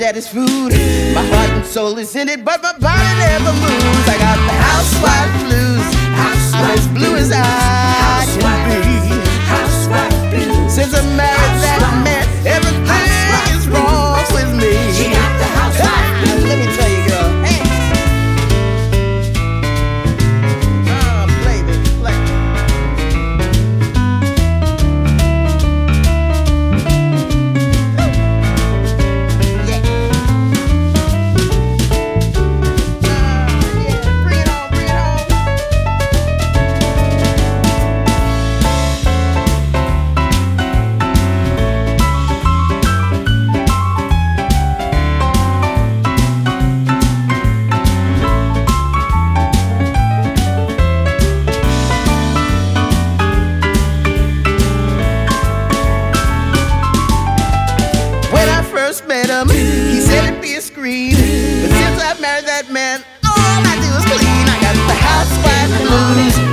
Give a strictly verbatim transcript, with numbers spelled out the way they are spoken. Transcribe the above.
daddy's food. My heart and soul is in it, but my body never moves. I got the housewife blues. I'm as blue as I can be. Since I married that man, everything is wrong with me. She got the housewife blues. Let me tell you, girl. Hey. Ah, play this, play. Met him, he said it'd be a scream, but since I've married that man, all I do is clean. I got the housewife blues.